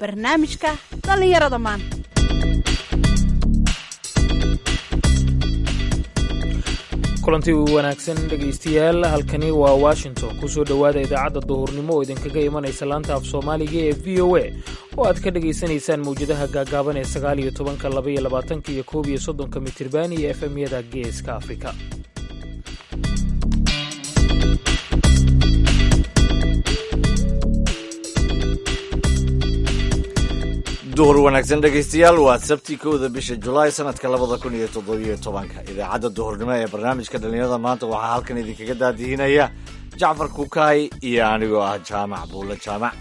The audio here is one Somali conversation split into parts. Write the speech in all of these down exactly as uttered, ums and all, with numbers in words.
barnaamijka dhallinyarada maanta. kulanti wanaagsan dhegaystayaal, halkani waa Washington. kusoo dhowaada idaacadda duhurnimo oo idinkaga imanaysa laanta af Soomaaliga ee V O A oo aad ka dhageysanaysaan mawjadaha gaagaaban ee sagaal iyo tobanka, laba iyo labaatanka iyo koob iyo soddonka mitirban iyo F M-yada Geeska Afrika. duhur wanaagsan dhegaystayaal, waa sabti kowda bisha Julaay sanadka labada kun iyo toddobiyo tobanka. idaacadda duhurnimo ee barnaamijka dhalinyarada maanta waxaa halkan idinkaga daadihinaya Jacfar Kukaay iyo anigoo ah Jaamac Buulle Jaamac.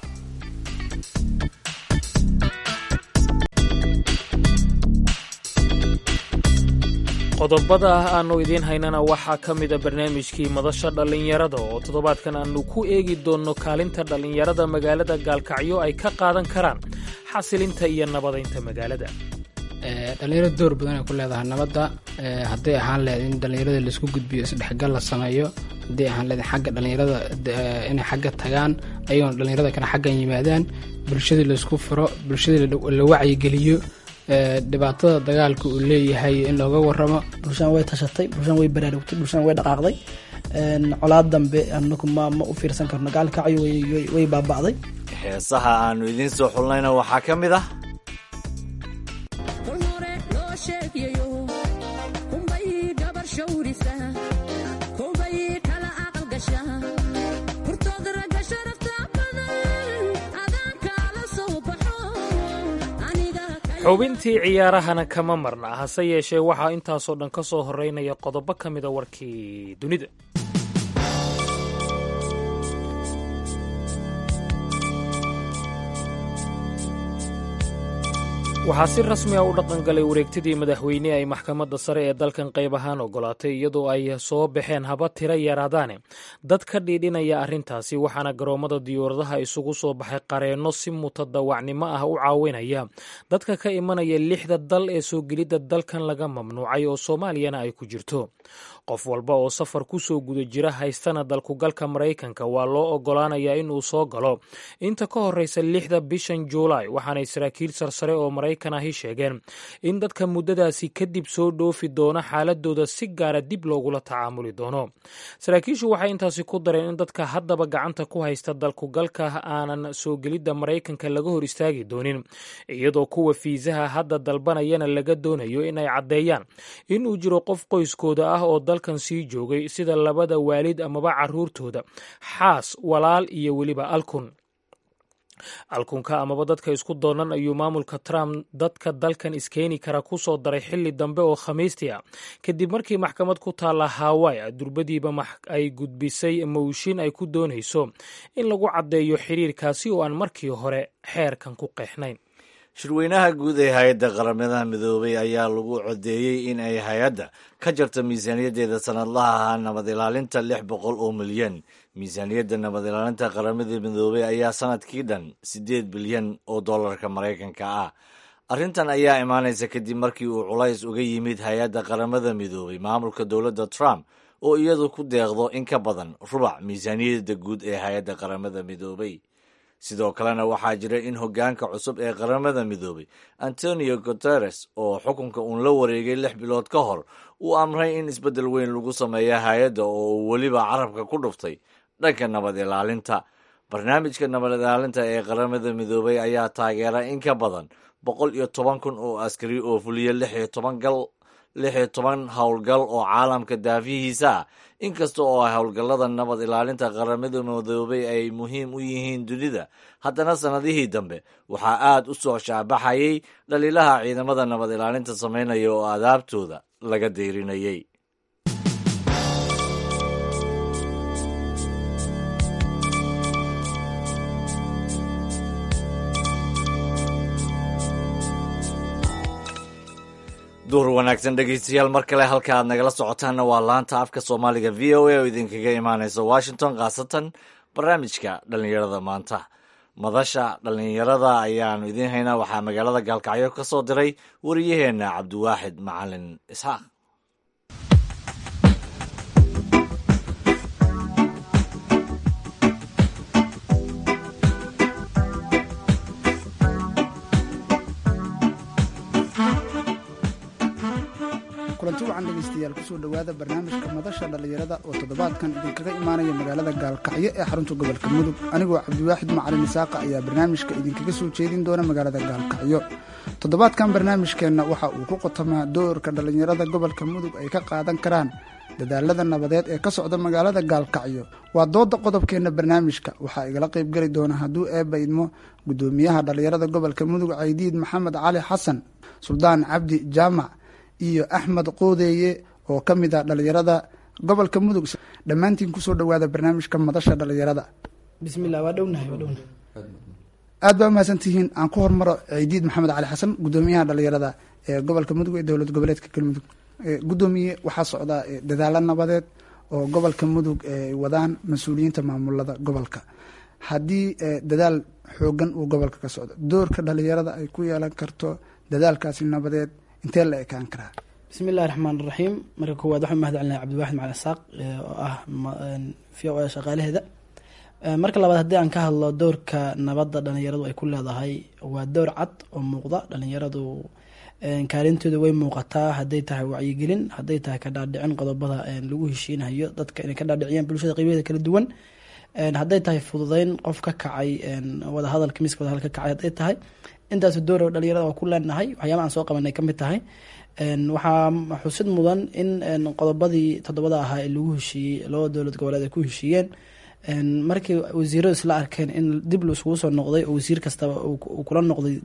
qodobada aanu idiin haynana waxaa ka mida barnaamijkii madasha dhallinyarada oo toddobaadkan aanu ku eegi doonno kaalinta dhallinyarada magaalada Gaalkacyo ay ka qaadan karaan xasilinta iyo nabadaynta magaalada. dhalinyarada door badan ay ku leedahay nabadda, hadday ahaan leedahay in dhalinyarada laisku gudbiyo isdhexgal la sameeyo, hadday ahaan leedahay xagga dhalinyarada inay xagga tagaan ayagoona dhalinyarada kana xaggan yimaadaan, bulshadii laisku furo, bulshadii la wacyigeliyo dhibaatada dagaalka uu leeyahay in looga waramo. bulshaan way tashatay, bulshaan way baraarugtay, bulshaan way dhaqaaqday. colaad dambe anagu ma ma u fiirsan karno. Gaalkacyo way way baaba'day. heesaha aanu idiin soo xulnayna waxaa ka mid ah xubintii ciyaarahana kama marna, hase yeeshee waxaa intaasoo dhan ka soo horeynaya qodobo ka mida warkii dunida. waxaa si rasmi ah u dhaqangalay wareegtadii madaxweyne ay maxkamadda sare ee dalkan qayb ahaan ogolaatay, iyadoo ay soo baxeen haba tiro yaraadaane dad ka dhiidhinaya arrintaasi, waxaana garoommada diyaaradaha isugu soo baxay qareenno si mutadawacnimo ah u caawinaya dadka ka imanaya lixda dal ee soo gelidda dalkan laga mamnuucay oo Soomaaliyana ay ku jirto. qof walba oo safar ku soo guda jira haystana dalkugalka Maraykanka waa loo ogolaanayaa inuu soo galo inta ka horreysa lixda bishan Juulaay, waxaanay saraakiil sarsare oo Maraykan ahi sheegeen in dadka muddadaasi kadib soo dhoofi doona xaaladooda si gaara dib loogula tacaamuli doono. saraakiishu waxay intaasi ku dareen in dadka haddaba gacanta ku haysta dalkugalka aanan soo gelidda Maraykanka laga hor istaagi doonin, iyadoo kuwa fiisaha hadda dalbanayana laga doonayo inay caddeeyaan inuu jiro qof qoyskooda ah oo dalkan sii joogay, sida labada waalid amaba carruurtooda, xaas, walaal iyo weliba alkun. alkunka amaba dadka isku doonan ayuu maamulka Trump dadka dalkan iskeeni kara ku soo daray xilli dambe oo Khamiistii ah, kadib markii maxkamad ku taalla Hawaii durbadiiba ay gudbisay mooshin ay ku doonayso in lagu caddeeyo xiriirkaasi oo aan markii hore xeerkan ku qeexnayn. shirweynaha guud ee hay-adda qaramada midoobay ayaa lagu codeeyey in ay hay-adda ka jarto miisaaniyaddeeda sanadlaha nabad ilaalinta lix boqol oo milyan. miisaaniyadda nabad ilaalinta qaramada midoobay ayaa sanadkii dhan siddeed bilyan oo dollarka Maraykanka ah. arrintan ayaa imaanaysa kadib markii uu culays uga yimid hay-adda qaramada midoobay maamulka dowladda Trump oo iyadu ku deeqdo in ka badan rubac miisaaniyadda guud ee hay-adda qaramada midoobay. sidoo kalena waxaa jira in hoggaanka cusub ee qaramada midoobay Antonio Guterres oo xukunka uun la wareegay lix bilood ka hor uu amray in isbeddel weyn lagu sameeyo hay-adda oo uu weliba carabka ku dhuftay dhanka nabad ilaalinta. barnaamijka nabad ilaalinta ee qaramada midoobay ayaa taageera in ka badan boqol iyo toban kun oo askari oo fuliya lix iyo toban gal lix iyo toban howlgal oo caalamka daafihiisa ah. inkasta oo howlgallada nabad ilaalinta qaramada midoobay ay muhiim u yihiin dunida, haddana sannadihii dambe waxaa aad u soo shaabaxayay dhaliilaha ciidamada nabad ilaalinta samaynaya oo adaabtooda laga deyrinayay. duhur wanaagsan dhegaystayaal, mar kale halka aad nagala socotaanna waa laanta afka Soomaaliga V O A oo idinkaga imaanaysa Washington, khaasatan barnaamijka dhalinyarada maanta. madasha dhalinyarada ayaanu idiin haynaa. waxaa magaalada Gaalkacyo ka soo diray wariyaheenna Cabdiwaaxid Macalin Isxaaq. kulanti wacan dhegeystayaal kusoo dhowaada barnaamijka madasha dhallinyarada oo toddobaadkan idinkaga imaanaya magaalada gaalkacyo ee xarunta gobolka mudug anigoo cabdiwaaxid macalin isaaqa ayaa barnaamijka idinkaga soo jeedin doona magaalada gaalkacyo. toddobaadkan barnaamijkeenna waxa uu ku qotamaa doorka dhallinyarada gobolka mudug ay ka qaadan karaan dadaalada nabadeed ee ka socda magaalada gaalkacyo. waa dooda qodobkeenna barnaamijka waxaa igala qaybgeli doona hadduu eebba idmo gudoomiyaha dhallinyarada gobolka mudug caydiid maxamed cali xasan, suldaan cabdi jaamac iyo axmed qoodeeye oo ka mid ah dhallinyarada gobolka mudug. dhammaantiin kusoo dhowaada barnaamijka madasha dhallinyarada. bismillah waa dhownahay waa dhownahay aad baa umahadsantihiin. aan ku hormaro caydiid maxamed cali xasan, gudoomiyaha dhallinyarada ee gobolka mudug ee dowlad goboleedka galmudug. gudoomiye, waxaa socda dadaalo nabadeed oo gobolka mudug ay wadaan mas-uuliyiinta maamulada gobolka. haddii dadaal xoogan uu gobolka ka socdo, doorka dhallinyarada ay ku yeelan karto dadaalkaasi nabadeed intee la ekaan karaa? bismi illahi raxmaan raxiim. marka koowaad waxaan mahad celinaya cabdiwaaxid macalin isaaq oo ah v o a shaqaalaheeda. marka labaad haddii aan ka hadlo doorka nabadda dhallinyaradu ay ku leedahay, waa door cad oo muuqda. dhallinyaradu kaalintooda way muuqataa, hadday tahay wacyigelin, hadday tahay ka dhaadhicin qodobada lagu heshiinayo dadka inay ka dhaadhiciyaan bulshada qeybaheeda kala duwan, hadday tahay fududeyn qof ka kacay wadahadalka miska wadahadal ka kacay, hadday tahay intaas door dhalinyarada waa ku leenahay. waxyaaba aan soo qabanay kamid tahay. waxaa xusid mudan in qodobadii toddobada ahaa ee lagu heshiiyey laba dowlad goboleed ay ku heshiiyeen, markii wasiiradu isla arkeen in dib la isugu soo noqday oo wasiir kastaba uu kula noqday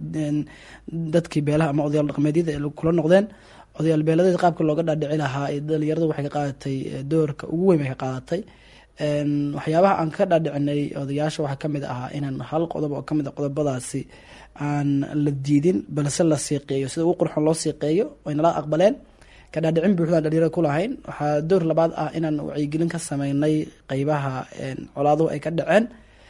dadkii beelaha ama odayaal dhaqameedyada ay kula noqdeen. odayaal beeladeed qaabka looga dhaadhici lahaa dhalinyaradu waxay ka qaadatay doorka ugu weyn bay ka qaadatay. waxyaabaha aan ka dhaadhicinay odayaasha waxaa kamid ahaa inaan hal qodob oo kamid a qodobadaasi aan la diidin balse la siiqeeyo, sida ugu qurxoon loo siiqeeyo ay nala aqbaleen. ka dhaadhicin buuxdaan dhalinyarada ku lahayn. waxaa door labaad ah inaan wacyigelin ka sameynay qeybaha colaaduhu ay ka dhaceen.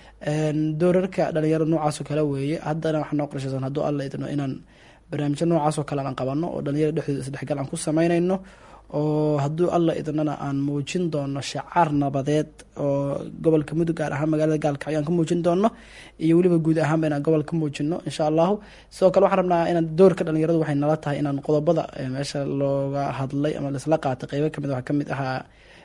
doorarka dhalinyarada noocaasoo kale weeye. haddana waxaa noo qorshaysan hadduu alla idno inaan barnaamijyo noocaasoo kale aan qabano oo dhalinyarada dhexdooda isdhexgal aan ku sameynayno, oo hadduu alla idnana aan muujin doono shacaar nabadeed oo gobolka mudug gaar ahaan magaalada gaalkacyo aan ka muujin doono, iyo weliba guud ahaanba inaan gobol ka muujino insha allahu. sidoo kale waxaan rabnaa inaan doorka dhalinyaradu waxay nala tahay inaan qodobada meesha looga hadlay ama laisla qaatay qeybo kamid waxaa kamid ahaa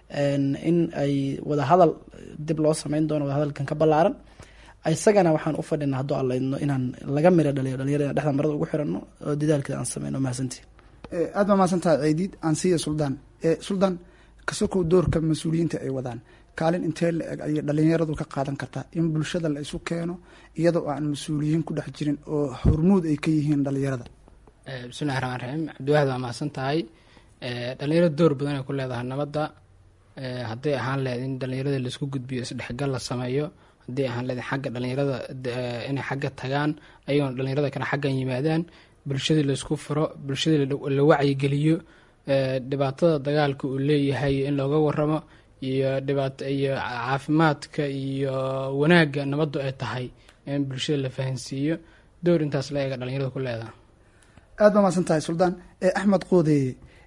in ay wadahadal dib loo sameyn doono, wadahadalkan ka ballaaran. isagana waxaan u fadhina hadduu alla idno inaan laga mira dhaliyo dhalinyarada in dhexda marada ugu xirano oo dadaalkeeda aan sameyno. mahadsantii. aad baa mahadsantahay ceydiid. aan siiya suldaan. suldaan, kasokow doorka mas-uuliyiinta ay wadaan, kaalin intee la eg ayay dhalinyaradu ka qaadan kartaa in bulshada la isu keeno iyadoo aan mas-uuliyiin ku dhex jirin oo hormuud ay ka yihiin dhalinyarada? bismillahi raxmaan raxiim. cabdiwaxid waa mahadsan tahay. dhalinyarada door badan ay ku leedahay nabadda. hadday ahaan lahayd in dhalinyarada laisku gudbiyo isdhexgal la sameeyo, hadday ahaan lahayd xagga dhalinyarada inay xagga tagaan ayagoona dhalinyarada kale xaggan yimaadaan, bulshadii laisku furo, bulshadii la wacyigeliyo dhibaatada dagaalka uu leeyahay in looga waramo, iyo dhibaat iyo caafimaadka iyo wanaagga nabaddu ay tahay in bulshada la fahansiiyo. door intaas la eega dhalinyarada ku leedahay. aad baa mahadsan tahay suldaan. axmed qoodeeye,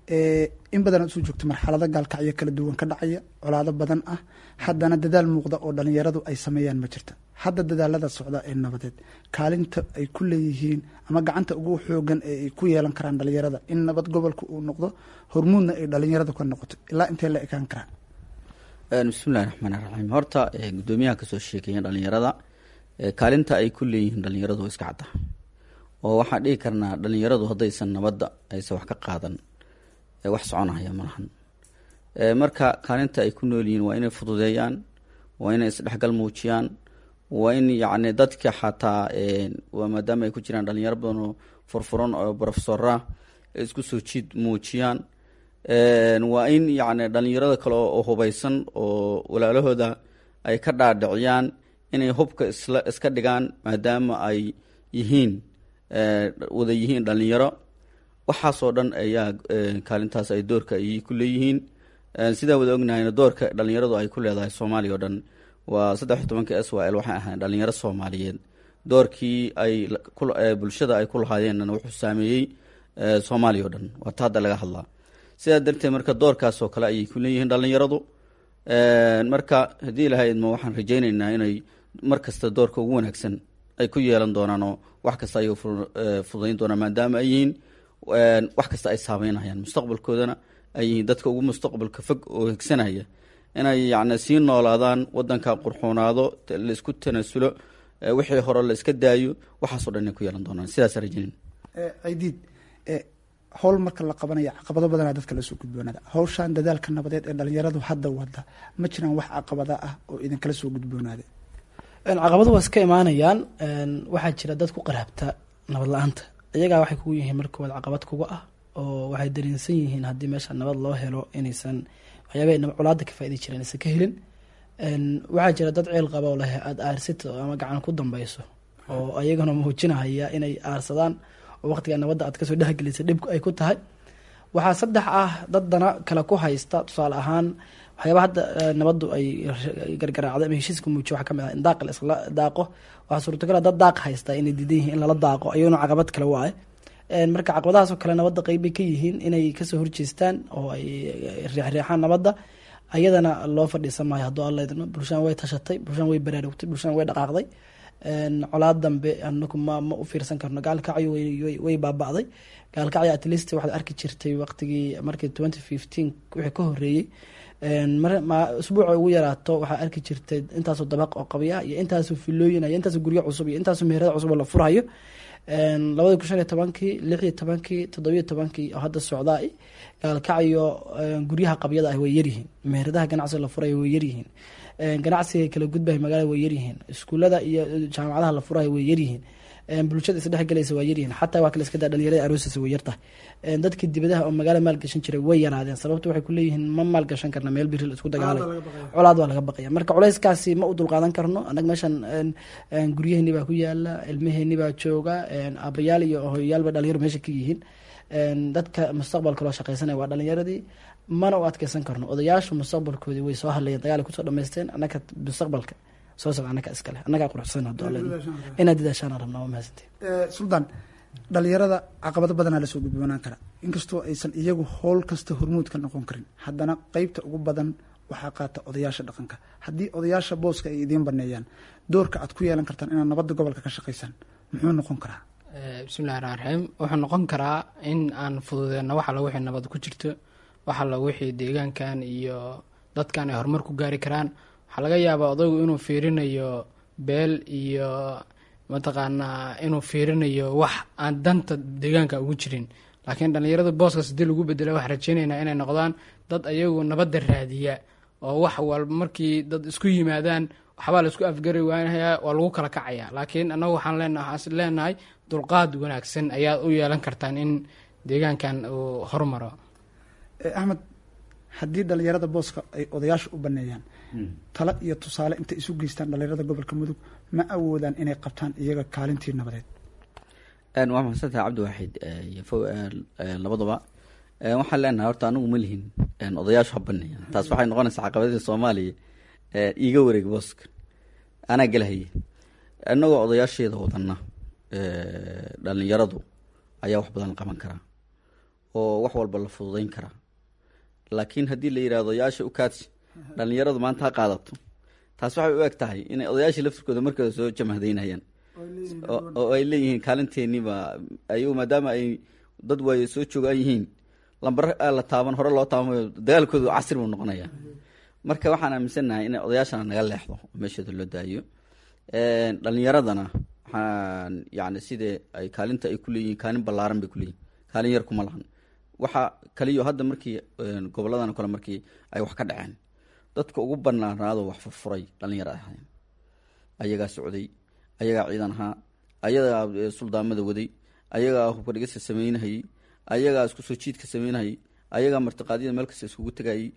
in badan aad usoo joogto marxalado gaalkacyo kala duwan ka dhacaya, colaado badan ah, haddana dadaal muuqda oo dhalinyaradu ay sameeyaan ma jirta. hadda dadaalada socda ee nabadeed, kaalinta ay ku leeyihiin ama gacanta ugu xoogan ee ay ku yeelan karaan dhalinyarada in nabad gobolka uu noqdo hormuudna ay dhalinyarada ka noqoto, ilaa intee la ekaan karaan? bismillahi raxmaani raxiim. horta gudoomiyaha kasoo sheekeeya dhalinyarada kaalinta ay ku leeyihiin dhalinyaradu iska cadda, oo waxaan dhihi karnaa dhalinyaradu haddaysan nabadda aysan wax ka qaadan wax soconaya malahan. marka kaalinta ay ku nool yihiin waa inay fududeeyaan, waa inay isdhexgal muujiyaan, waa in yacni dadka xataa waa maadaama ay ku jiraan dhalinyaro badan oo furfuran oo profesora isku soo jiid muujiyaan. waa in yacni dhalinyarada kale oo hubeysan oo walaalahooda ay ka dhaadhiciyaan inay hubka isla iska dhigaan maadaama ay yihiin wada yihiin dhalinyaro. waxaasoo dhan ayaa kaalintaas ay doorka ay ku leeyihiin. sidaa wada ognahayna doorka dhalinyaradu ay ku leedahay soomaaliya oo dhan waa saddex iyo tobanka s y l waxay ahayn dhalinyaro soomaaliyeed. doorkii ay bulshada ay ku lahaayeenna wuxuu saameeyey soomaaliya o dhan, waa ta hadda laga hadlaa. sidaa darteed marka doorkaasoo kale ayay ku leeyihiin dhalinyaradu. marka haddii ilahay idmo waxaan rajayneynaa inay mar kasta doorka ugu wanaagsan ay ku yeelan doonaan oo wax kasta ay fududayn doonaan maadaama ay yihiin wax kasta ay saameynayaan mustaqbalkoodana ay yihiin dadka ugu mustaqbalka fog oo higsanaya inay yacni sii noolaadaan waddanka qurxoonaado laisku tanaasulo wixii hore la iska daayo waxaasoo dhan inay ku yeelan doonaan sidaas rajinin cidiid howl marka la qabanaya caqabado badanaa dadka lasoo gudboonaada hawshan dadaalka nabadeed ee dhalinyaradu hadda wada ma jiraan wax caqabada ah oo idinkala soo gudboonaada caqabadu waa iska imaanayaan waxaa jira dad ku qaraabta nabad la-aanta iyagaa waxay kugu yihiin marka waad caqabad kuga ah oo waxay dareensan yihiin haddii meesha nabad loo helo inaysan waxyaaba colaada ka faaidi jireen aysan ka helin waxaa jira dad ceel qaba oo leh aada aarsita ama gacan ku dambeyso oo ayagana muujinahaya inay aarsadaan oo waqtiga nabadda aad kasoo dhexgelisa dhibku ay ku tahay waxaa saddex ah dad dana kale ku haysta tusaale ahaan waxyaaba hadda nabaddu ay gargaraacday ama heshiiska muujiyo waxaa kamid ah in daaq la isla daaqo waxaa suurtagala dad daaq haysta inay diidan yihiin in lala daaqo ayaguna caqabad kale waaye marka caqabadahaasoo kale nabadda qeybbay ka yihiin inay kasoo horjeestaan oo ay reexreexaan nabadda ayadana loo fadhiisan maayo hadduu alla idno bulshaan way tashatay bulshaan way baraarugtay bulshaan way dhaqaaqday colaad dambe anaku ma ma u fiirsan karno gaalkacyo way baaba'day gaalkacyo at least waxaad arki jirtay waqtigii markii twenty fifteen wixii ka horeeyey usbuuca ugu yaraato waxaa arki jirtay intaasoo dabaq oo qabya iyo intaasoo filooyin iyo intaasoo guryo cusub iyo intaasoo meherada cusub oo la furhayo labadii kun shan iyo tobankii lix iyo tobankii toddobiyo tobankii oo hadda socdaa gaalkacyo guryaha qabyada ah way yaryihiin meheradaha ganacsiga la furayo way yaryihiin ganacsiga kala gudbahay magaalada way yaryihiin iskuullada iyo jaamacadaha la furayo way yaryihiin bulshada isdhexgalaysa waa yaryihiin xataa waa kale iska daa dhalinyarada aroosisa way yartahay dadkii dibadaha oo magaala maalgashan jiray way yaraadeen sababta waxay kuleeyihiin ma maalgashan karna meel biril isku dagaalay colaad waa laga baqaya marka culeyskaasi ma u dulqaadan karno annaga meeshan guryaheeni baa ku yaala ilmaheeni baa jooga aabayaal iyo hoyayaalba dhalinyaro meesha ka yihiin dadka mustaqbalka loo shaqeysanaya waa dhalinyaradii mana u adkeysan karno odayaashu mustaqbalkoodii way soo hadlayeen dagaal kusoo dhamaysteen annaga mustaqbalka soo socda annaga iskale annagaa quruxsan inaad dadaashaan rabnaa waa mahadsantiin suldaan dhalinyarada caqabado badanaa lasoo gudboonaan kara inkastoo aysan iyagu howl kasta hormuud ka noqon karin haddana qeybta ugu badan waxaa qaata odayaasha dhaqanka haddii odayaasha booska ay idiin baneeyaan doorka aad ku yeelan kartaan inaad nabadda gobolka ka shaqaysaan muxuu noqon karaa bismillahi raxmaan raxiim wuxuu noqon karaa in aan fududeeno wax alla wixii nabad ku jirto wax alla wixii deegaankan iyo dadkan ay horumar ku gaari karaan waxaa laga yaabaa odaygu inuu fiirinayo beel iyo mataqaanaa inuu fiirinayo wax aan danta deegaanka ugu jirin laakiin dhalinyarada booskaas hadii lagu bedela waxaa rajeynaynaa inay noqdaan dad ayagu nabadda raadiya oo wax walba markii dad isku yimaadaan waxbaa la isku afgari waanaya waa lagu kala kacaya laakiin annagu waxaan leenaha waxaan leenahay dulqaad wanaagsan ayaad u yeelan kartaan in deegaankan uu horumaro axmed haddii dhalinyarada booska ay odayaasha u baneeyaan talo iyo tusaale intay isu geystaan dhalinyarada gobolka mudug ma awoodaan inay qabtaan iyaga kaalintii nabadeed waa mahadsantahay cabdiwaaxid iyo fo labadaba waxaan leenahay horta anigu ma lihin odayaashu ha baneeyaan taas waxay noqonaysaa caqabadii soomaaliya iiga wareeg booska anaa galahaye inagoo odayaasheeda wadana dhalinyaradu ayaa wax badan qaban karaa oo wax walba la fududeyn karaa laakiin haddii la yidhahdo odayaasha u kaadsi dhalinyaradu maanta ha qaadato taas waxay u eg tahay inay odayaashii laftirkooda markooda soo jamahdaynayaan oo ay leeyihiin kaalinteeniba ayagu maadaama ay dad waayo soo joogaan yihiin lambar la taaban hore loo taabamayo dagaalkooda casri buu noqonaya marka waxaan aaminsannahay inay odayaashana naga leexdo oo meesheeda loo daayo dhalinyaradana waxaan yani sidee ay kaalinta ay kuleeyihiin kaalin ballaaran bay kuleeyihin kaalin yar kuma lahan waxaa kaliyo hadda markii goboladan kale markii ay wax ka dhaceen dadka ugu banaanaado wax furfuray dhalinyaro ahayn ayagaa socday ayagaa ciidan ahaa ayagaa suldaamada waday ayagaa hubka dhigista sameynahayey ayagaa isku soo jiidka sameynahayey ayagaa martiqaadyada meel kasta iskugu tagayey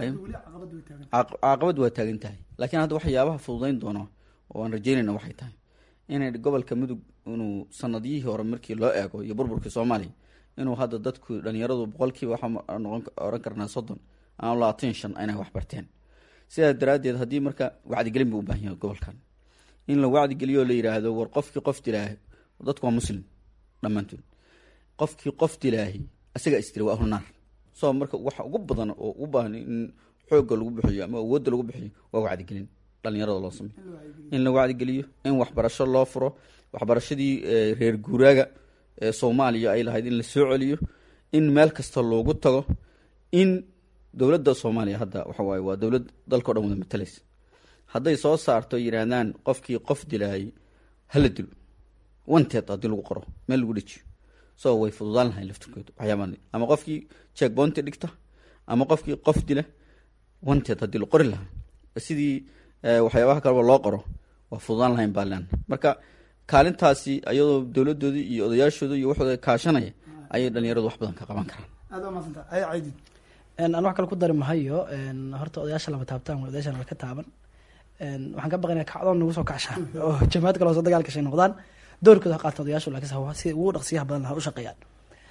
caqabad waa taagan tahay laakiin hadda waxyaabaha fududeyn doono oo aan rajeynayna waxay tahay inay gobolka mudug inuu sanadiyihii hore markii loo eego iyo burburkii soomaaliya inuu hadda dadku dhalinyaradu boqolkiiba waxaa noqon oran karnaa soddon ama labaatan shan inay wax barteen sidaas daraaddeed haddii marka wacdigelin buu u baahan yahay gobolkan in la wacdigeliyo la yidhaahdo war qofkii qof dilaahi dadku waa muslim dhammaantood qofkii qof dilaahi isagaa istiri waa ahlunaar soo marka waxa ugu badan oo u baahan in xoogga lagu bixiyo ama awoodda lagu bixiyo waa wacdigelin dhalinyarada loo sameyo in la wacdigeliyo in waxbarasho loo furo waxbarashadii reer guuraaga ee soomaaliya ay lahayd in la soo celiyo in meel kasta loogu tago in dowladda soomaaliya hadda waxa waaye waa dowlad dalkao dhan wada matalaysa hadday soo saarto yidhaahdaan qofkii qof dilaayay hala dilo wanteed haddii lagu qoro meel lagu dhejiyo so way fududaan lahayn laftirkooda waxyaabaa ama qofkii check bounty dhigta ama qofkii qof dila wanteed haddii la qori lahaa sidii waxyaabaha kaleba loo qoro waa fududaan lahayn baa leena marka kaalintaasi ayadoo dowladoodii iyo odayaashooda iyo waxooda kaashanaya ayay dhalinyaradu wax badan ka qaban karaan aad waa mahadsanta ay caydid aan wax kale ku dari mahayo horta odayaasha lama taabtaan odayaasha lama ka taaban waxaan ka baqaynaa kacdoon nagu soo kacshaan oo jamaacad kale oo soo dagaal gashay noqdaan doorkooda ha qaataan odayaashu laakiin sawa si ugu dhaqsiyaha badan ha u shaqeeyaan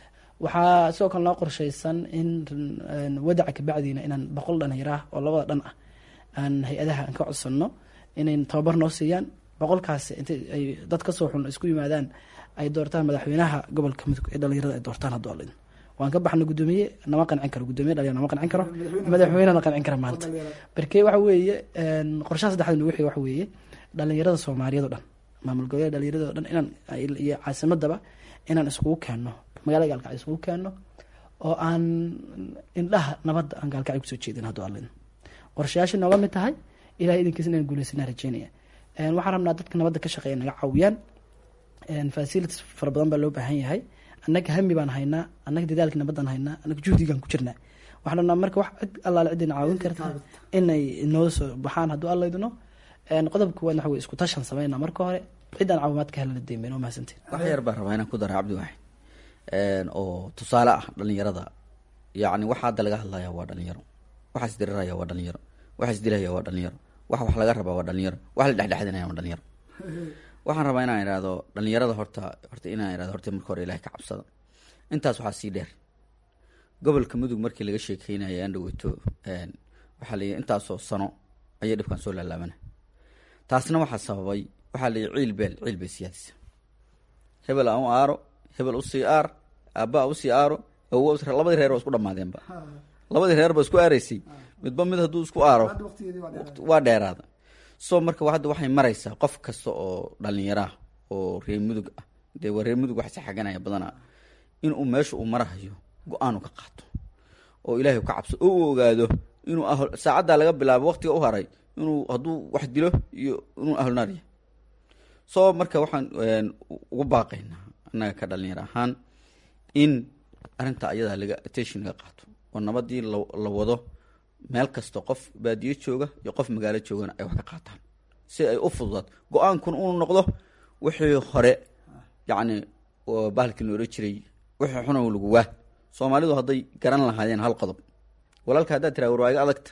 waxaa sidoo kale noo qorshaysan in wadaca kabacdiina inaan boqol dhalinyaro ah oo labada dhan ah aan hay-adaha aan ka codsanno inay tababar noo siiyaan boqolkaasi intay ay dad ka soo xun isku yimaadaan ay doortaan madaxweynaha gobolka mudug ee dhalinyarada ay doortaan hadduu alin waan ka baxna guddoomiye nama qancin karo guddoomiye dhalinyaro nama qancin karo madaxweynena qancin kara maanta barkee waxa weeye qorshaha saddexda nugu xiga waxa weeye dhalinyarada soomaaliyeed oo dhan maamul goboleed dhalinyarada oo dhan inaan iyo caasimadaba inaan iskugu keenno magaalada gaalkacyo iskugu keenno oo aan indhaha nabadda aan gaalkacyo kusoo jeedin hadduu alin qorshayaasha nooga mid tahay ilahay idinkiis inaan guuleysanaa rajeynaya waxaan rabnaa dadka nabadda ka shaqeeya naga caawiyaan facilities fara badan baa loo baahan yahay annaga hami baan haynaa annaga dadaalkii nabaddaan haynaa annaga juhdigaan ku jirnaa waxaan rabnaa marka wax cid allaale ciddayna caawin karta inay inoo soo baxaan hadduu alla idino qodob kuwaadna waxa wey isku tashan sameynaa marka hore ciddaan caawimaad ka helana deemeyn oo mahadsantiin wax yar baan rabaa inaan ku dara cabdi waaxid oo tusaale ah dhalinyarada yacni waxa hadda laga hadlaya waa dhalinyaro waxa isdiriraya waa dhalinyaro waxa isdilaya waa dhalinyaro wax wax laga rabaa waa dhalinyaro wax la dhexdhexdinaya waa dhalinyaro waxaan rabaa inaan idhaahdo dhalinyarada horta horta inaan idhahdo horta marka hore ilahay ka cabsada intaas waxaa sii dheer gobolka mudug markii laga sheekeynaya aan dhaweyto waxaa layihi intaasoo sano ayay dhibkan soo laalaabana taasna waxaa sababay waxaa layihi ciil beel ciil bay siyaadisa hebel aan u aaro hebel usii aar aabbaa usii aaro awo labadii reer waa isku dhamaadeenba labadii reer ba isku aaraysay midba mid hadduu isku aaro waa dheeraada so marka hadda waxay maraysaa qof kasta oo dhalinyaraah oo reer mudug ah dee waa reer mudug wax si xaganaya badana inuu meesha uu marahayo go-aanu ka qaato oo ilaahay ka cabso oo u ogaado inuu saacaddaa laga bilaabo waqtiga u haray inuu hadduu wax dilo iyo inuu ahlnaar yahay so marka waxaan ugu baaqaynaa annaga ka dhalinyaro ahaan in arrinta ayadaa laga attention laga qaato oo nabadii la wado meel kasta qof baadiyo jooga iyo qof magaalo joogana ay wax ka qaataan si ay u fududaato go-aankun uu noqdo wixii hore yacni bahalkii la ohan jiray wixii xuna lagu waa soomaalidu hadday garan lahaayeen hal qodob walaalka haddaad tiraa warwaaga adagta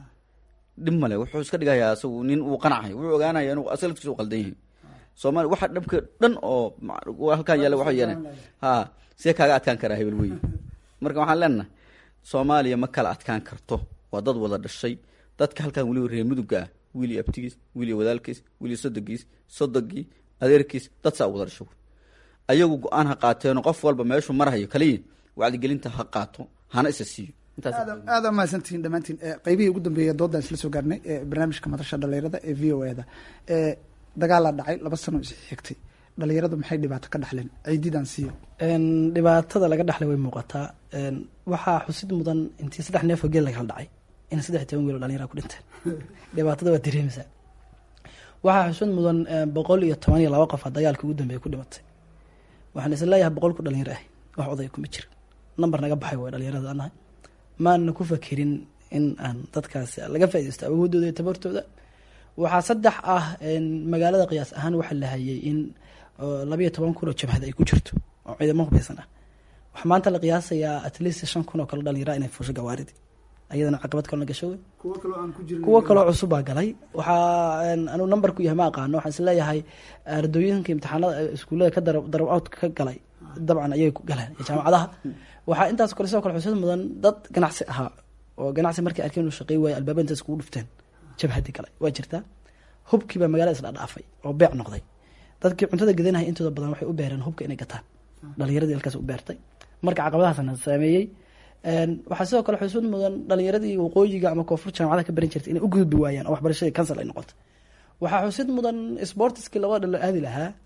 dhib male wuxuu iska dhigayaa asagu nin uu qanacayo wuxuu ogaanaya inuu asalkiisa u qaldan yahay soomaali waxa dhabka dhan oo halkaan yaalla waxa yeeleen ha see kaaga adkaan karaa hebel wey marka waxaan leenahay soomaaliya ma kala adkaan karto waa dad wada dhashay dadka halkaan weliba reer mudugga ah wiil iyo abtigiis wiil iyo walaalkiis wiil iyo sodogiis sodogii adeerkiis dad saa wada dhasho ayagu go-aan ha qaateeno qof walba meeshuu marahayo kaliya wacdigelinta ha qaato hana isa siiyo aada mahadsantihiin dhammaantiin qeybihii ugu dambeeya doodaan isla soo gaarnay barnaamijka madasha dhalinyarada ee v o e da dagaalaa dhacay laba sano is xigtay dhalinyaradu maxay dhibaato ka dhaxleen ciididaan siiyo dhibaatada laga dhaxlay way muuqataa waxaa xusid mudan intii saddex neefoo geel laga hal dhacay in saddex iyo toban wiil oo dhalinyara ku dhinteen dhibaatada waa dareemaysaa waxaa xusid mudan boqol iyo toban iyo laba qof a dagaalka ugu dambeeya ku dhimatay waxaan isla leeyahay boqol ku dhalinyaro ah wax odaya kuma jira number naga baxay way dhalinyarada anahay maana ku fakerin in aan dadkaasi laga faaidaysto awoodooda iyo tabartooda waxaa saddex ah magaalada qiyaas ahaan waxaa la hayay in labayo toban kun oo jabhad ay ku jirto oo ciidamo hubeysan ah waxaa maanta la qiyaasayaa at least shan kun oo kale dhalinyara inay fuusho gawaaridi ayadana caqabad kalena gasho wey kuwo kaloo cusubaa galay waxaa anuu numberku yahay ma aqaano waxaan isleeyahay ardooyinka imtixaanada iskuullada ka darab out ka galay dabcan ayay ku galeen iyo jaamacadaha waxaa intaas kale sidoo kale xusid mudan dad ganacsi ahaa oo ganacsi markay arkeen inuu shaqey waayo albaaba intaas kugu dhufteen jabhadi galay waa jirtaa hubkiibaa magaalada isla dhaafay oo beec noqday dadkii cuntada gadanahay intooda badan waxay u beereen hubka inay gataan dhalinyaradii halkaas u beertay marka caqabadahaasna saameeyey waxaa sidoo kale xusuud mudan dhalinyaradii waqooyiga ama koonfur jaamacadaha ka baran jirtay inay u gudbi waayaan oo waxbarashadii cancel ay noqoto waxaa xusid mudan sportiskii labada dhalo aadi lahaa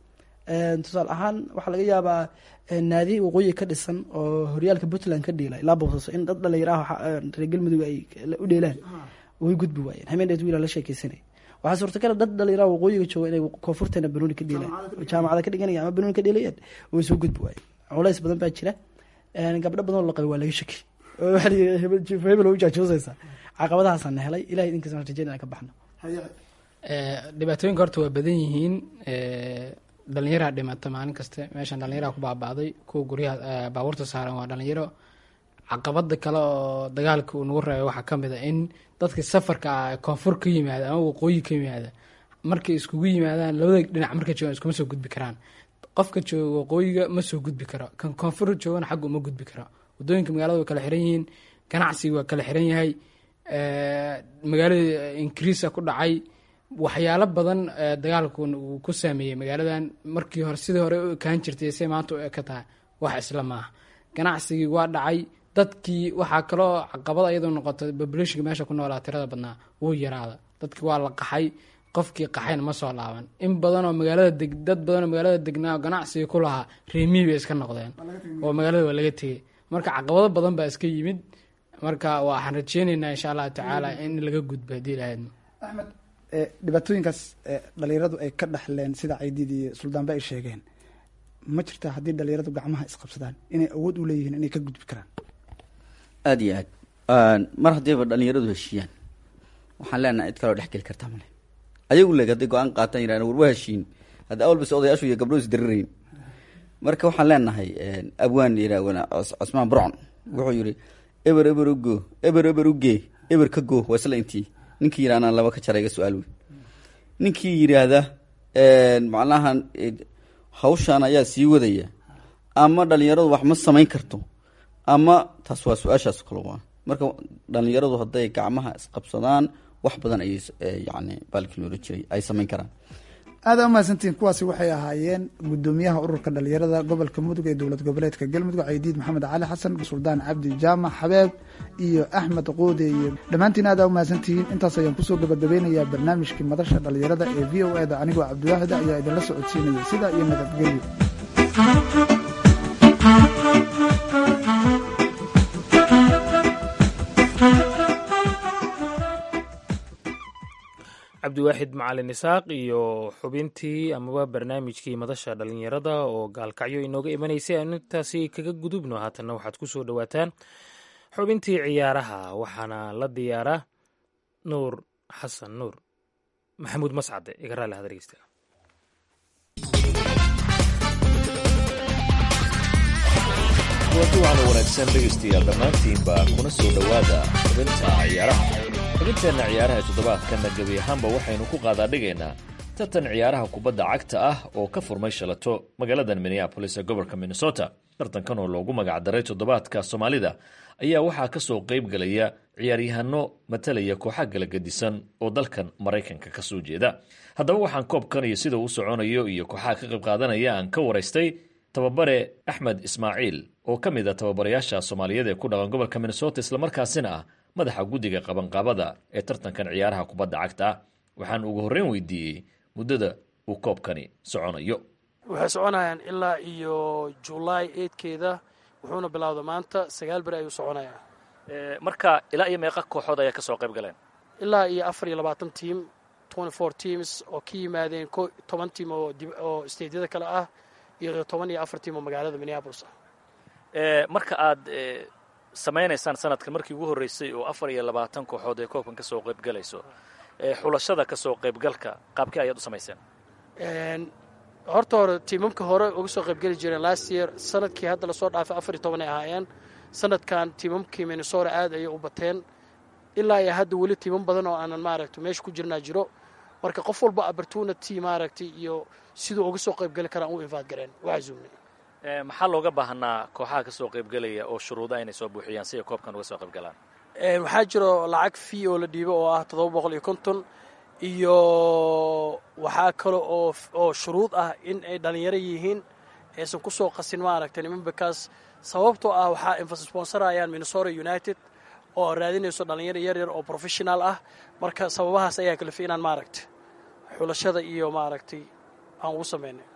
tusaale ahaan waxaa laga yaabaa naadi waqooyi ka dhisan oo horyaalka puntland ka dhiila ilaa boosaaso in dad dhalinyaro ah reer galmudug ay u dheelaan way gudbi waayeen habeen dheed wiilaa la sheekeysanay waxaa suurtagal dad dhalinyaro waqooyiga jooga inay koonfurteena banooni ka dhiilaan jaamacada ka dhiganaya ama banooni ka dhiilayaan way soo gudbi waayeen culays badan baa jira gabdho badan oo la qabay waa laga shaki hebel u jaajoosaysa caqabadahaasaan helay ilahay idinkiisa rajeyn inaan ka baxno dhibaatooyinka horta waa badan yihiin dhalinyaraa dhimata maalin kaste meeshaan dhalinyaraa ku baaba'day kuwa guryaha baabuurta saaran waa dhalinyaro caqabada kale oo dagaalka uu nagu reebay waxaa kamid a in dadka safarka ah koonfur ka yimaada ama waqooyi ka yimaada markay iskugu yimaadaan labada dhinac markay joogaan iskuma soo gudbi karaan qofka jooga waqooyiga ma soo gudbi karo kan koonfur joogana xagga uma gudbi karo wadooyinka magaalada waa kala xiran yihiin ganacsiga waa kala xiran yahay magaalada ingiriisa ku dhacay waxyaalo badan dagaalku uu ku saameeyey magaaladan markii hore sidii hore u ekaan jirtay se maanta u eka tahay wax isla maaha ganacsigii waa dhacay dadkii waxaa kaloo caqabada iyadoo noqota populationka meesha ku noolaa tirada badnaa wuu yaraada dadkii waa la qaxay qofkii qaxayna ma soo laaban in badanoo magaalada deg dad badanoo magaalada degnaa ganacsiga ku lahaa reemii bay iska noqdeen oo magaalada waa laga tegey marka caqabado badan baa iska yimid marka waxaan rajeyneynaa insha allahu tacaala in laga gudbo haddii ilaahadmo axmed dhibaatooyinkaas dhalinyaradu ay ka dhaxleen sida caydiid iyo suldaanba ay sheegeen ma jirtaa haddii dhalinyaradu gacmaha isqabsadaan inay awood u leeyihiin inay ka gudbi karaan aada iyo aad mar haddiiba dhalinyaradu heshiiyaan waxaan leenahay cid kaloo dhexgeli kartaa male ayagu leeg hadday go-aan qaataan yirahdan war waa heshiin hadda awal bas odayaashu iyo gabdhohu isdarirayn marka waxaan leenahay abwaan yirahwana cusmaan burcon wuxuu yihi eber eber ugo eber eber uge eber ka go waa isla intii ninkii yidhah anaan laba ka jara iga su-aal wey ninkii yidhaahda macnaha hawshaan ayaa sii wadaya ama dhalinyaradu wax ma samayn karto ama taas waa su-aashaas kalo waa marka dhalinyaradu hadday gacmaha isqabsadaan wax badan ayay yani baalkii loola jiray ay samayn karaan aada umahadsantihiin kuwaasi waxay ahaayeen gudoomiyaha ururka dhalinyarada gobolka mudug ee dowlad goboleedka galmudug caydiid maxamed cali xasan suldaan cabdi jaamac xabeeb iyo axmed qoode iyo dhammaantiin aada umahadsantihiin intaas ayaan kusoo gabagabeynayaa barnaamijkii madasha dhalinyarada ee v o eda anigoo cabdiwaahida ayaa idinla socodsiinaya sidaa iyo nabadgelyo cabdiwaaxid macalin isaaq iyo xubintii amaba barnaamijkii madasha dhalinyarada oo gaalkacyo inooga imanaysay aanu intaasi kaga gudubno haatanna waxaad ku soo dhowaataan xubintii ciyaaraha waxaana la diyaaraa nuur xasan nuur maxamuud mascade iga raali had dhegeysta kulanti waxaana wanaagsan dhegaystayaal dhammaantiinba kuna soo dhowaada xubinta ciyaaraha xubinteenna ciyaaraha toddobaadkanna gebi ahaanba waxaynu ku qaadaadhigaynaa tartan ciyaaraha kubadda cagta ah oo ka furmay shalato magaaladan minneabolis ee gobolka minnesota tartankan oo loogu magacdaray toddobaadka soomaalida ayaa waxaa ka soo qayb galaya ciyaaryahano matalaya kooxa kala gedisan oo dalkan maraykanka ka soo jeeda haddaba waxaan koobkan iyo sida uu soconayo iyo kooxaha ka qayb qaadanaya aan ka waraystay tababare axmed ismaaciil oo ka mid a tababarayaasha soomaaliyeed ee ku dhaqan gobolka minnesota islamarkaasina ah madaxa guddiga qabanqaabada ee tartankan ciyaaraha kubadda cagta ah waxaan ugu horreyn weydiiyey muddada uu koobkani soconayo waxay soconayaan ilaa iyo julaay eedkeeda wuxuuna bilowda maanta sagaal beri ayuu soconayaa marka ilaa iyo meeqa kooxood ayaa ka soo qayb galeen ilaa iyo afar iyo labaatan tiam twenty four teams oo ka yimaadeen toban tiam oo stadiyada kale ah iyo toban iyo afar tiam oo magaalada minneabolis ah marka aad samaynaysaan sanadkan markii ugu horreysay oo afar iyo labaatan kooxood ee koobkan ka soo qayb galayso xulashada ka soo qaybgalka qaabkii ayaad u samayseen horta hore tiimamka hore uga soo qaybgeli jireen last year sanadkii hadda lasoo dhaafay afar iyo toban ay ahaayeen sanadkan tiimamkii minnesota aad ayay u bateen ilaa iyo hadda weli tiimam badan oo aanan maaragta meesha ku jirnaa jiro marka qof walba opportunity maaragtay iyo siduu uga soo qaybgeli karaan u infaad gareen waa casuumnay maxaa looga baahanaa kooxaha ka soo qaybgelaya oo shuruudaha inay soo buuxiyaan si ay koobkan uga soo qaybgalaan waxaa jiro lacag fee oo la dhiibo oo ah toddoba boqol iyo konton iyo waxaa kale oo oo shuruud ah in ay dhalinyaro yihiin aysan ku soo qasin maaragtay niman bakaas sababtoo ah waxaa sponsorayaan minnesota united oo raadinayso dhalinyaro yar yar oo professional ah marka sababahaas ayaa kala fi inaan maaragtay xulashada iyo maaragtay aan ugu samaynay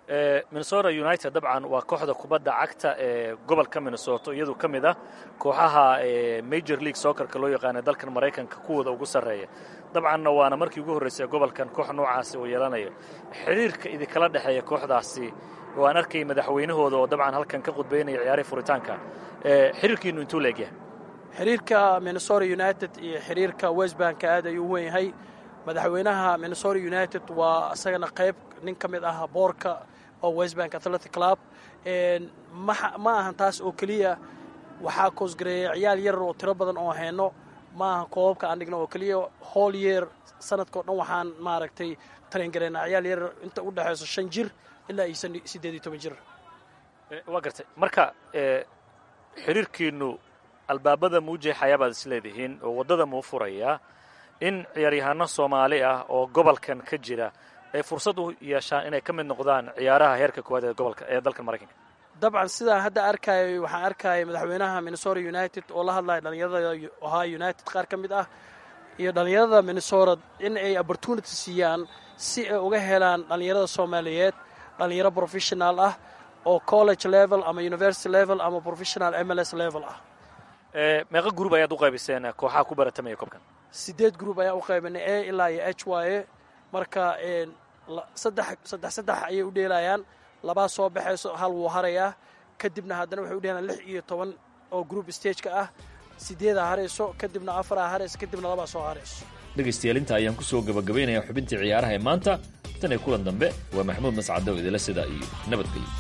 minnesota united dabcan waa kooxda kubadda cagta ee gobolka minnesota iyadu ka mid ah kooxaha major league soccerka loo yaqaana dalkan maraykanka kuwooda ugu sarreeya dabcanna waana markii ugu horraysay gobolkan koox noocaasi uu yeelanayo xiriirka idinkala dhexeeya kooxdaasi waan arkay madaxweynahooda oo dabcan halkan ka qudbaynaya ciyaarihii furitaanka xiriirkiinu intuu leegyahay xiriirka minnesota united iyo xiriirka westbank aad ayuu u weyn yahay madaxweynaha minnesota united waa isagana qayb nin ka mid ah boorka oo westbank athletic club ma ahan taas oo keliya waxaa koosgareeya ciyaal yar oo tiro badan oo hayno ma ahan koobabka aan dhigno oo keliya whole year sanadkao dhan waxaan maaragtay tarengareynaa ciyaal yar inta u dhexayso shan jir ilaa iyo siddeed iyo toban jir waa gartay marka xiriirkiinu albaabada muu jeexayaa baad is leedihiin oo waddada muu furayaa in ciyaaryahaano soomaali ah oo gobolkan ka jira ay fursad u yeeshaan inay ka mid noqdaan ciyaaraha heerka koowaad ee gobolka ee dalka maraykanka dabcan sidaan hadda arkayay waxaan arkayay madaxweynaha minnesota united oo la hadlaya dhallinyarada ohio united qaar ka mid ah iyo dhallinyarada minnesota in ay opportunity siiyaan si ay uga helaan dhallinyarada soomaaliyeed dhallinyaro professional ah oo college level ama university level ama professional m l s level ah meeqa group ayaad u qaybiseen kooxaha ku baratamaya koobkan siddeed group ayaa u qaybanay a ilaa iyo h y a marka saddex saddex saddex ayay u dheelayaan labaa soo baxayso hal wuu harayaa kadibna haddana waxay u dheelayaan lix iyo toban oo group stageka ah siddeedaa harayso kadibna afaraa harayso kadibna labaa soo harayso dhegaystayaal inta ayaan ku soo gabagabaynayaa xubintii ciyaaraha ee maanta tan iyo kulan dambe waa maxamuud mascado idila sida iyo nabadgelyo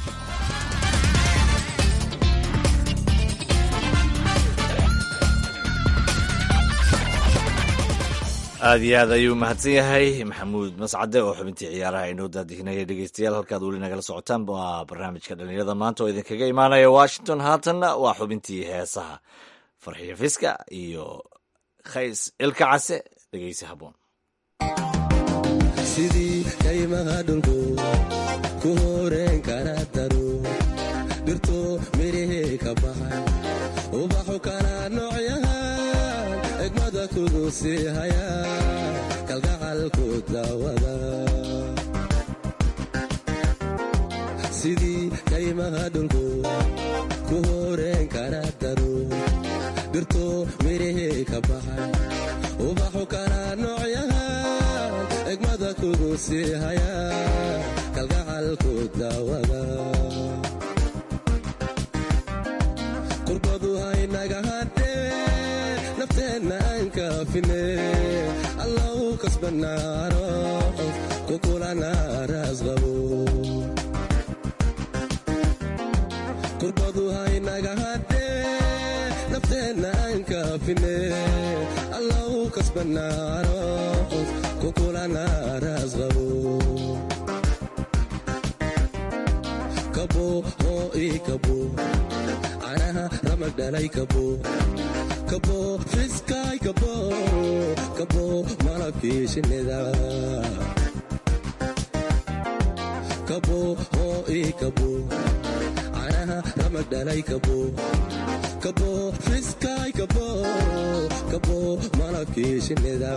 aad iyo aad ayuu mahadsan yahay maxamuud mascade oo xubintii ciyaaraha inoo daadihinaya dhegeystayaal halkaad weli nagala socotaan waa barnaamijka dhallinyarada maanta oo idinkaga imaanaya washington haatanna waa xubintii heesaha farxiyo fiska iyo khays ilka case dhegeysi haboon sidii kaymaha dhulku ku horeen kara daro dhirto mirihii ka baxay ubaxu kala noocyahan egmada kugu sii haya kalgacalku daawada sidii kaymaha dhulku ku horeen kara daro dhirto mirihii ka baxay ubaxu kala noocyahan egmada kugu sii haya kalgacalku daawada qurbadu haynaga hadhee nafteenna aan kaafine allau kasbanaano kukulana raasqabo qurbadu haynaga hadhee nafteenna aan kaafine allau kasbanaano kukulana raasqabo kabo oo ii kabo canaha ramag dhalay kabo kabo fiskaay kabo kabo malabkii shinnida kabo oo ii kabo canaha ramag dhalay kabo kabo fiskaay kabo kabo malabkii shinnida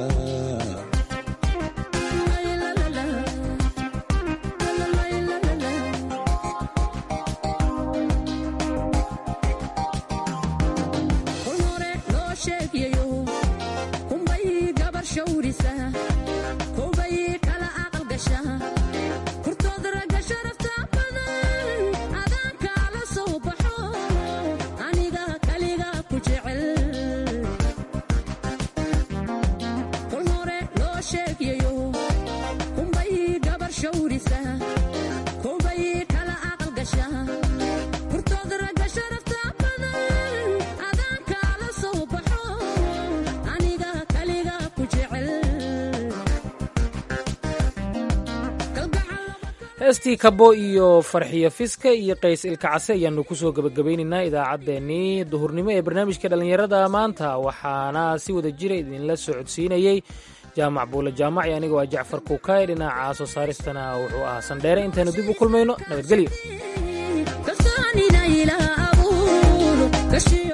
heestii kabo iyo farxiyo fiska iyo qays ilka case ayaanu ku soo gebagabaynaynaa idaacaddeenii duhurnimo ee barnaamijka dhallinyarada maanta waxaana si wada jira idinla soo codsiinayey jaamac buule jaamac iyo aniga waa jacfar kuukaay dhinaca soo saaristana wuxuu ahaa sandheere intaanu dib u kulmayno nabadgelyo